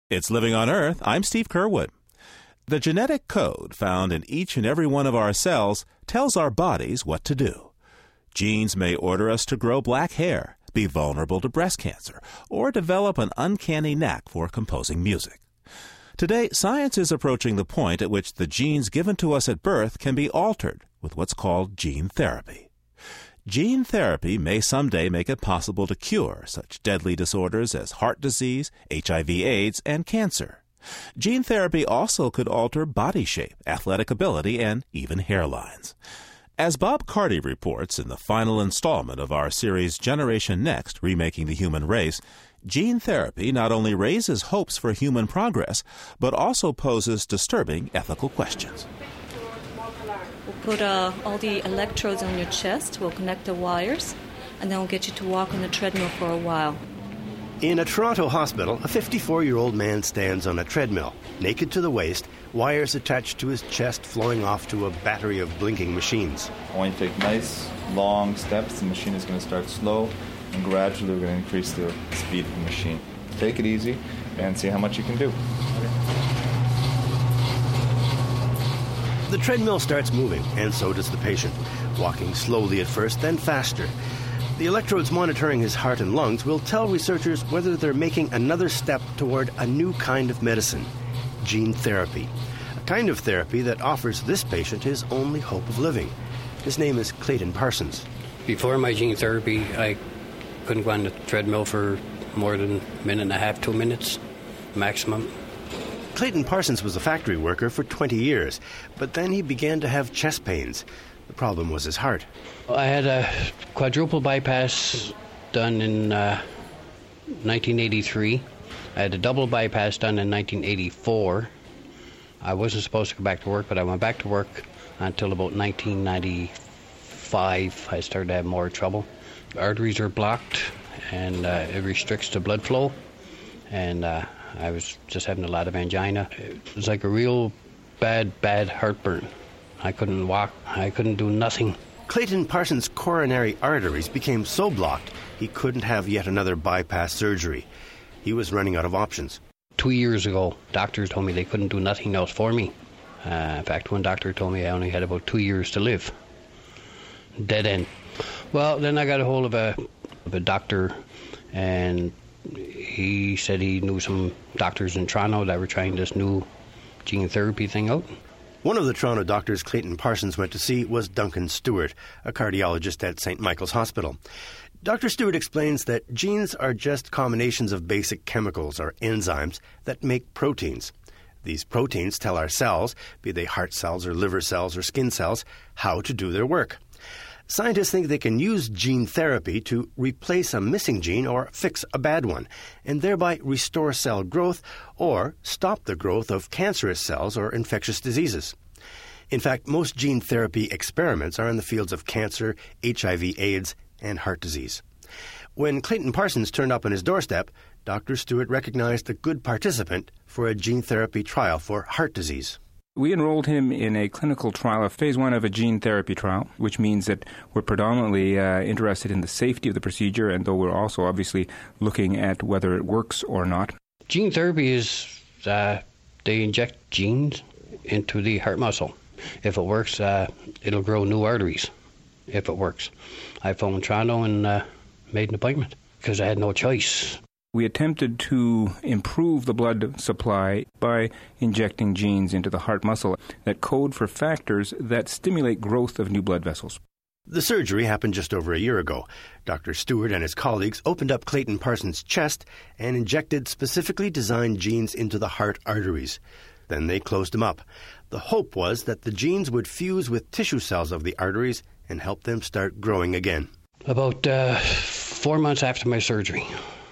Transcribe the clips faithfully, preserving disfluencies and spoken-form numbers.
It's Living on Earth. I'm Steve Curwood. The genetic code found in each and every one of our cells tells our bodies what to do. Genes may order us to grow black hair, be vulnerable to breast cancer, or develop an uncanny knack for composing music. Today, science is approaching the point at which the genes given to us at birth can be altered with what's called gene therapy. Gene therapy may someday make it possible to cure such deadly disorders as heart disease, H I V AIDS, and cancer. Gene therapy also could alter body shape, athletic ability, and even hairlines. As Bob Carty reports in the final installment of our series Generation Next, Remaking the Human Race, gene therapy not only raises hopes for human progress, but also poses disturbing ethical questions. We'll put uh, all the electrodes on your chest, we'll connect the wires, and then we'll get you to walk on the treadmill for a while. In a Toronto hospital, a fifty-four-year-old man stands on a treadmill, naked to the waist, wires attached to his chest flowing off to a battery of blinking machines. I want you to take nice, long steps. The machine is going to start slow, and gradually we're going to increase the speed of the machine. Take it easy and see how much you can do. The treadmill starts moving, and so does the patient, walking slowly at first, then faster. The electrodes monitoring his heart and lungs will tell researchers whether they're making another step toward a new kind of medicine, gene therapy, a kind of therapy that offers this patient his only hope of living. His name is Clayton Parsons. Before my gene therapy, I couldn't go on the treadmill for more than a minute and a half, two minutes maximum. Clayton Parsons was a factory worker for twenty years, but then he began to have chest pains. The problem was his heart. I had a quadruple bypass done in uh, nineteen eighty-three. I had a double bypass done in nineteen eighty-four. I wasn't supposed to go back to work, but I went back to work until about nineteen ninety-five. I started to have more trouble. The arteries are blocked, and uh, it restricts the blood flow. And uh, I was just having a lot of angina. It was like a real bad, bad heartburn. I couldn't walk. I couldn't do nothing. Clayton Parsons' coronary arteries became so blocked he couldn't have yet another bypass surgery. He was running out of options. Two years ago, doctors told me they couldn't do nothing else for me. Uh, in fact, one doctor told me I only had about two years to live. Dead end. Well, then I got a hold of a, of a doctor, and he said he knew some doctors in Toronto that were trying this new gene therapy thing out. One of the Toronto doctors Clayton Parsons went to see was Duncan Stewart, a cardiologist at Saint Michael's Hospital. Doctor Stewart explains that genes are just combinations of basic chemicals or enzymes that make proteins. These proteins tell our cells, be they heart cells or liver cells or skin cells, how to do their work. Scientists think they can use gene therapy to replace a missing gene or fix a bad one, and thereby restore cell growth or stop the growth of cancerous cells or infectious diseases. In fact, most gene therapy experiments are in the fields of cancer, H I V AIDS, and heart disease. When Clayton Parsons turned up on his doorstep, Doctor Stewart recognized a good participant for a gene therapy trial for heart disease. We enrolled him in a clinical trial, a phase one of a gene therapy trial, which means that we're predominantly uh, interested in the safety of the procedure, and though we're also obviously looking at whether it works or not. Gene therapy is, uh, they inject genes into the heart muscle. If it works, uh, it'll grow new arteries, if it works. I phoned Toronto and uh, made an appointment because I had no choice. We attempted to improve the blood supply by injecting genes into the heart muscle that code for factors that stimulate growth of new blood vessels. The surgery happened just over a year ago. Doctor Stewart and his colleagues opened up Clayton Parsons' chest and injected specifically designed genes into the heart arteries. Then they closed them up. The hope was that the genes would fuse with tissue cells of the arteries and help them start growing again. About uh, four months after my surgery,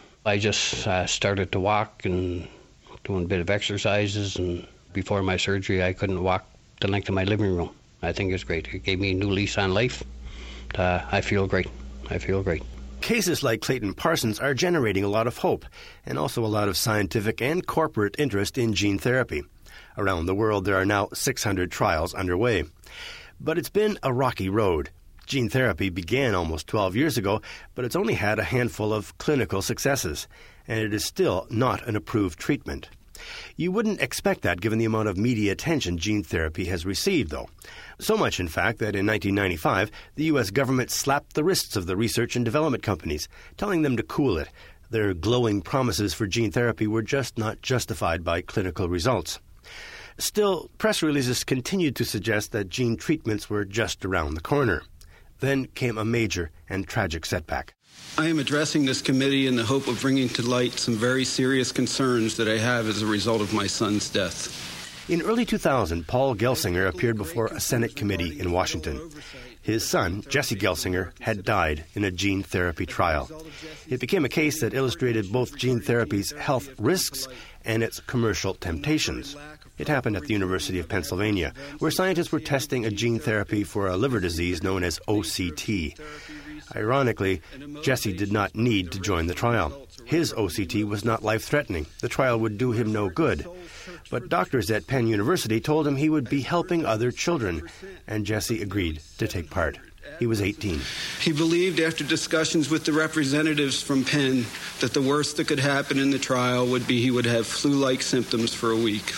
I just uh, started to walk and doing a bit of exercises, and before my surgery I couldn't walk the length of my living room. I think it's great. It gave me a new lease on life. Uh, I feel great. I feel great. Cases like Clayton Parsons are generating a lot of hope and also a lot of scientific and corporate interest in gene therapy. Around the world there are now six hundred trials underway. But it's been a rocky road. Gene therapy began almost twelve years ago, but it's only had a handful of clinical successes, and it is still not an approved treatment. You wouldn't expect that given the amount of media attention gene therapy has received, though. So much, in fact, that in nineteen ninety-five, the U S government slapped the wrists of the research and development companies, telling them to cool it. Their glowing promises for gene therapy were just not justified by clinical results. Still, press releases continued to suggest that gene treatments were just around the corner. Then came a major and tragic setback. I am addressing this committee in the hope of bringing to light some very serious concerns that I have as a result of my son's death. In early two thousand, Paul Gelsinger appeared before a Senate committee in Washington. His son, Jesse Gelsinger, had died in a gene therapy trial. It became a case that illustrated both gene therapy's health risks and its commercial temptations. It happened at the University of Pennsylvania, where scientists were testing a gene therapy for a liver disease known as O C T. Ironically, Jesse did not need to join the trial. His O C T was not life-threatening. The trial would do him no good. But doctors at Penn University told him he would be helping other children, and Jesse agreed to take part. He was eighteen. He believed, after discussions with the representatives from Penn, that the worst that could happen in the trial would be he would have flu-like symptoms for a week.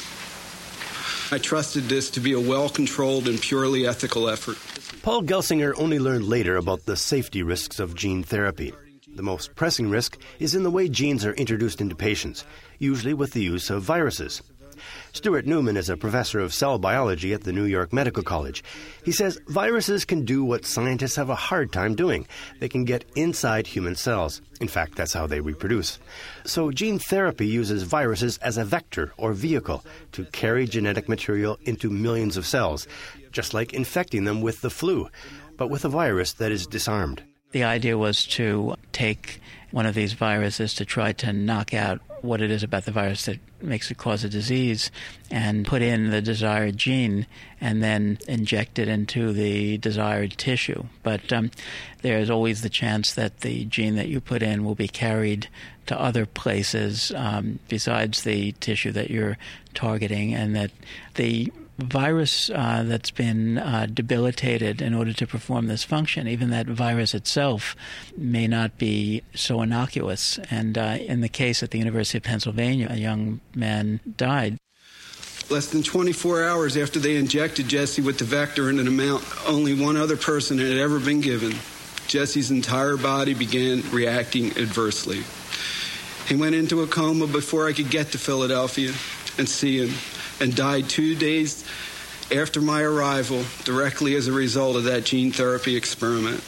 I trusted this to be a well-controlled and purely ethical effort. Paul Gelsinger only learned later about the safety risks of gene therapy. The most pressing risk is in the way genes are introduced into patients, usually with the use of viruses. Stuart Newman is a professor of cell biology at the New York Medical College. He says viruses can do what scientists have a hard time doing. They can get inside human cells. In fact, that's how they reproduce. So gene therapy uses viruses as a vector or vehicle to carry genetic material into millions of cells, just like infecting them with the flu, but with a virus that is disarmed. The idea was to take one of these viruses to try to knock out what it is about the virus that makes it cause a disease and put in the desired gene and then inject it into the desired tissue. But um, there's always the chance that the gene that you put in will be carried to other places um, besides the tissue that you're targeting, and that the virus uh, that's been uh, debilitated in order to perform this function, even that virus itself may not be so innocuous. And uh, in the case at the University of Pennsylvania, a young man died. Less than twenty-four hours after they injected Jesse with the vector in an amount only one other person had ever been given, Jesse's entire body began reacting adversely. He went into a coma before I could get to Philadelphia and see him, and died two days after my arrival, directly as a result of that gene therapy experiment.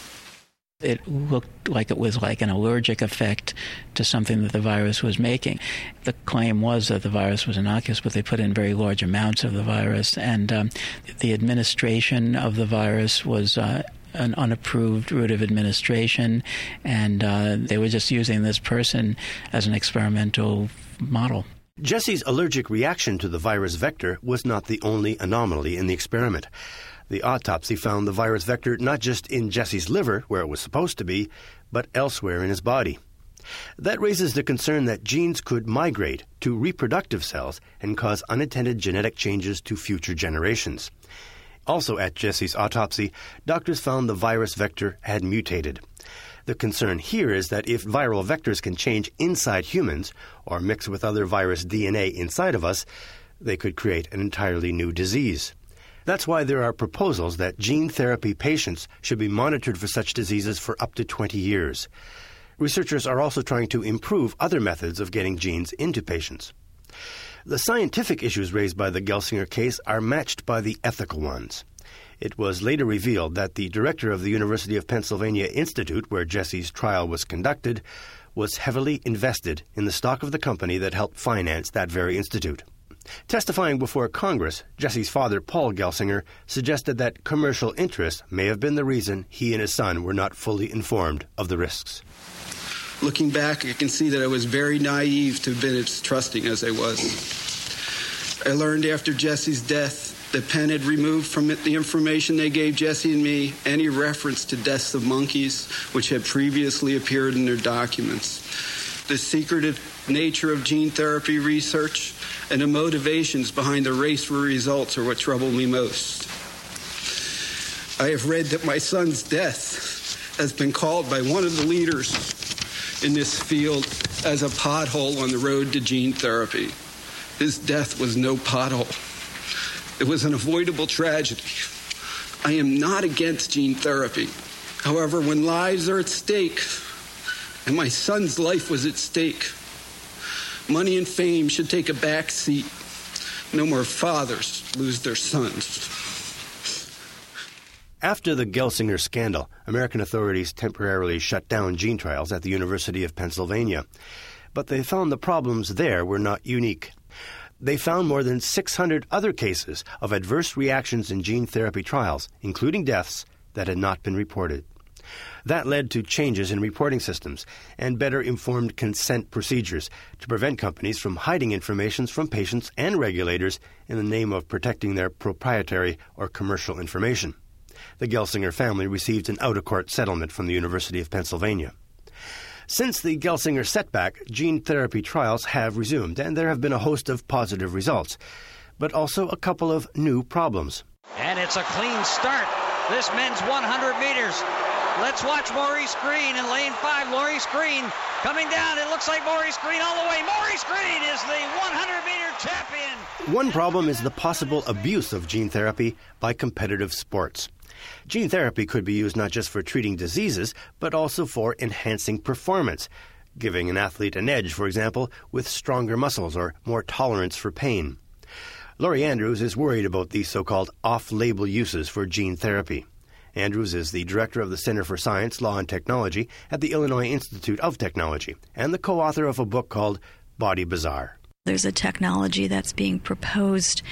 It looked like it was like an allergic effect to something that the virus was making. The claim was that the virus was innocuous, but they put in very large amounts of the virus, and um, the administration of the virus was uh, an unapproved route of administration, and uh, they were just using this person as an experimental model. Jesse's allergic reaction to the virus vector was not the only anomaly in the experiment. The autopsy found the virus vector not just in Jesse's liver, where it was supposed to be, but elsewhere in his body. That raises the concern that genes could migrate to reproductive cells and cause unintended genetic changes to future generations. Also at Jesse's autopsy, doctors found the virus vector had mutated. The concern here is that if viral vectors can change inside humans or mix with other virus D N A inside of us, they could create an entirely new disease. That's why there are proposals that gene therapy patients should be monitored for such diseases for up to twenty years. Researchers are also trying to improve other methods of getting genes into patients. The scientific issues raised by the Gelsinger case are matched by the ethical ones. It was later revealed that the director of the University of Pennsylvania Institute, where Jesse's trial was conducted, was heavily invested in the stock of the company that helped finance that very institute. Testifying before Congress, Jesse's father, Paul Gelsinger, suggested that commercial interests may have been the reason he and his son were not fully informed of the risks. Looking back, I can see that I was very naive to have been as trusting as I was. I learned after Jesse's death that Penn had removed from it the information they gave Jesse and me any reference to deaths of monkeys, which had previously appeared in their documents. The secretive nature of gene therapy research and the motivations behind the race for results are what trouble me most. I have read that my son's death has been called by one of the leaders in this field as a pothole on the road to gene therapy. His death was no pothole. It was an avoidable tragedy. I am not against gene therapy. However, when lives are at stake, and my son's life was at stake, money and fame should take a back seat. No more fathers lose their sons. After the Gelsinger scandal, American authorities temporarily shut down gene trials at the University of Pennsylvania. But they found the problems there were not unique. They found more than six hundred other cases of adverse reactions in gene therapy trials, including deaths, that had not been reported. That led to changes in reporting systems and better informed consent procedures to prevent companies from hiding information from patients and regulators in the name of protecting their proprietary or commercial information. The Gelsinger family received an out-of-court settlement from the University of Pennsylvania. Since the Gelsinger setback, gene therapy trials have resumed, and there have been a host of positive results, but also a couple of new problems. And it's a clean start. This men's one hundred meters. Let's watch Maurice Green in lane five. Maurice Green coming down. It looks like Maurice Green all the way. Maurice Green is the one hundred meter champion. One problem is the possible abuse of gene therapy by competitive sports. Gene therapy could be used not just for treating diseases, but also for enhancing performance, giving an athlete an edge, for example, with stronger muscles or more tolerance for pain. Laurie Andrews is worried about these so-called off-label uses for gene therapy. Andrews is the director of the Center for Science, Law, and Technology at the Illinois Institute of Technology and the co-author of a book called Body Bazaar. There's a technology that's being proposed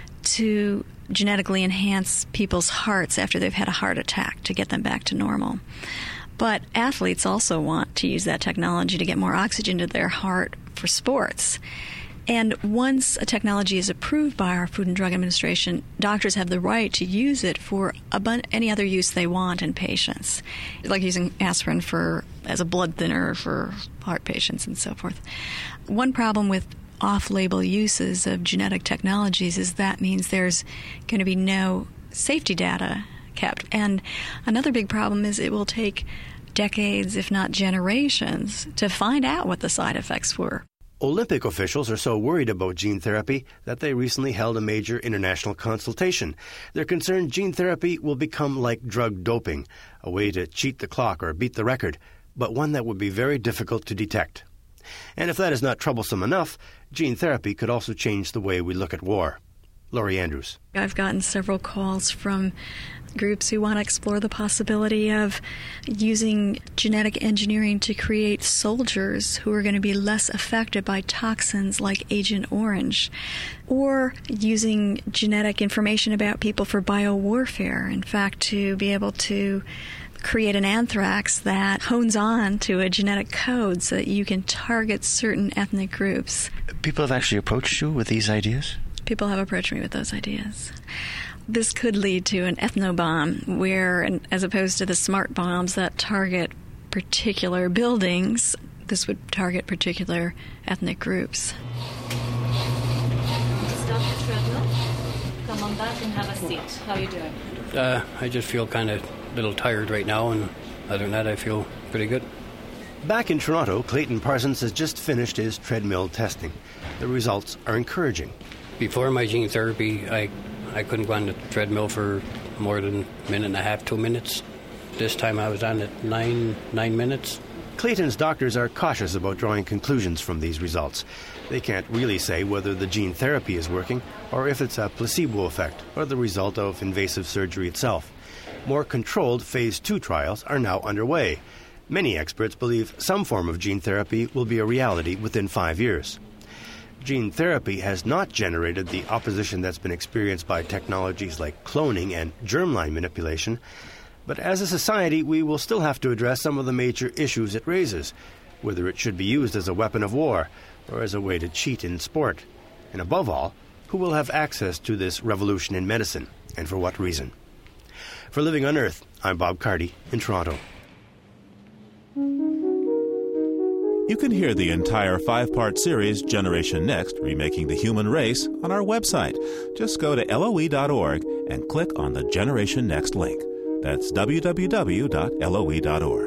to genetically enhance people's hearts after they've had a heart attack to get them back to normal. But athletes also want to use that technology to get more oxygen to their heart for sports. And once a technology is approved by our Food and Drug Administration, doctors have the right to use it for a bun- any other use they want in patients, like using aspirin for as a blood thinner for heart patients and so forth. One problem with off-label uses of genetic technologies is that means there's going to be no safety data kept. And another big problem is it will take decades, if not generations, to find out what the side effects were. Olympic officials are so worried about gene therapy that they recently held a major international consultation. They're concerned gene therapy will become like drug doping, a way to cheat the clock or beat the record, but one that would be very difficult to detect. And if that is not troublesome enough, gene therapy could also change the way we look at war. Laurie Andrews. I've gotten several calls from groups who want to explore the possibility of using genetic engineering to create soldiers who are going to be less affected by toxins like Agent Orange, or using genetic information about people for biowarfare. In fact, to be able to create an anthrax that hones on to a genetic code so that you can target certain ethnic groups. People have actually approached you with these ideas? People have approached me with those ideas. This could lead to an ethnobomb where, as opposed to the smart bombs that target particular buildings, this would target particular ethnic groups. Stop the treadmill. Come on back and have a seat. How are you doing? Uh, I just feel kind of a little tired right now, and other than that, I feel pretty good. Back in Toronto, Clayton Parsons has just finished his treadmill testing. The results are encouraging. Before my gene therapy, I I couldn't go on the treadmill for more than a minute and a half, two minutes. This time I was on it nine nine minutes. Clayton's doctors are cautious about drawing conclusions from these results. They can't really say whether the gene therapy is working or if it's a placebo effect or the result of invasive surgery itself. More controlled phase two trials are now underway. Many experts believe some form of gene therapy will be a reality within five years. Gene therapy has not generated the opposition that's been experienced by technologies like cloning and germline manipulation, but as a society we will still have to address some of the major issues it raises, whether it should be used as a weapon of war or as a way to cheat in sport, and above all, who will have access to this revolution in medicine, and for what reason. For Living on Earth, I'm Bob Carty in Toronto. You can hear the entire five-part series, Generation Next, Remaking the Human Race, on our website. Just go to L O E dot org and click on the Generation Next link. That's w w w dot L O E dot org.